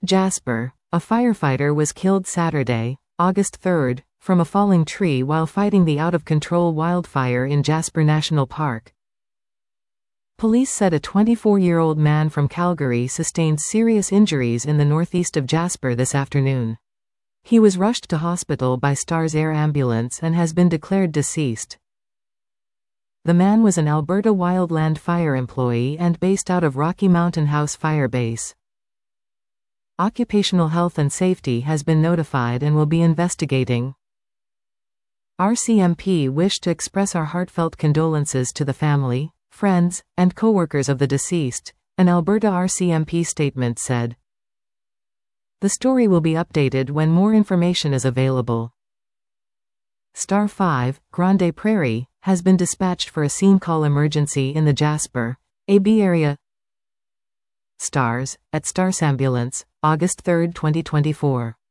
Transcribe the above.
Jasper. A firefighter was killed Saturday, August 3, from a falling tree while fighting the out-of-control wildfire in Jasper National Park. Police said a 24-year-old man from Calgary sustained serious injuries in the northeast of Jasper this afternoon. He was rushed to hospital by Stars Air Ambulance and has been declared deceased. The man was an Alberta Wildland Fire employee and based out of Rocky Mountain House Fire Base. Occupational Health and Safety has been notified and will be investigating. RCMP wish to express our heartfelt condolences to the family, friends, and co-workers of the deceased, an Alberta RCMP statement said. The story will be updated when more information is available. Star 5, Grande Prairie, has been dispatched for a scene call emergency in the Jasper, AB area. Stars, at Stars Ambulance, August 3, 2024.